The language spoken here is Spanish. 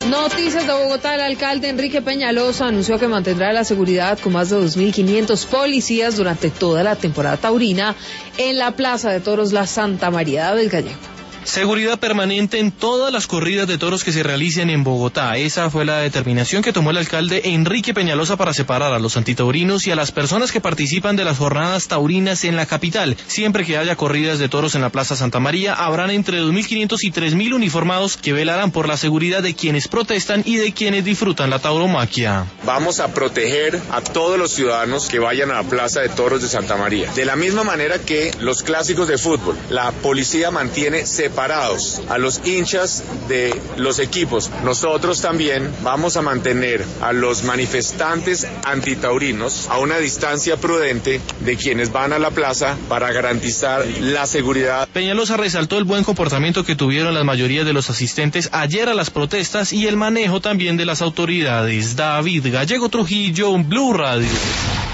Noticias de Bogotá. El alcalde Enrique Peñalosa anunció que mantendrá la seguridad con más de 2.500 policías durante toda la temporada taurina en la Plaza de Toros La Santa María del Gallego. Seguridad permanente en todas las corridas de toros que se realicen en Bogotá. Esa fue la determinación que tomó el alcalde Enrique Peñalosa para separar a los antitaurinos y a las personas que participan de las jornadas taurinas en la capital. Siempre que haya corridas de toros en la Plaza Santa María, habrán entre 2.500 y 3.000 uniformados que velarán por la seguridad de quienes protestan y de quienes disfrutan la tauromaquia. Vamos a proteger a todos los ciudadanos que vayan a la Plaza de Toros de Santa María. De la misma manera que los clásicos de fútbol, la policía mantiene separados a los hinchas de los equipos. Nosotros también vamos a mantener a los manifestantes antitaurinos a una distancia prudente de quienes van a la plaza para garantizar la seguridad. Peñalosa resaltó el buen comportamiento que tuvieron la mayoría de los asistentes ayer a las protestas y el manejo también de las autoridades. David Gallego Trujillo, Blue Radio.